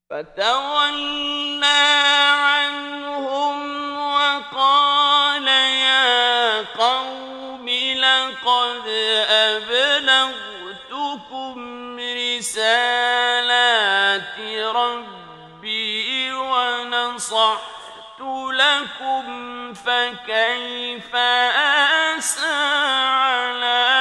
فتولى عنهم وقال يا قوم لقد أبلغتكم رسالات ربي ونصحت لكم فكيف آسى على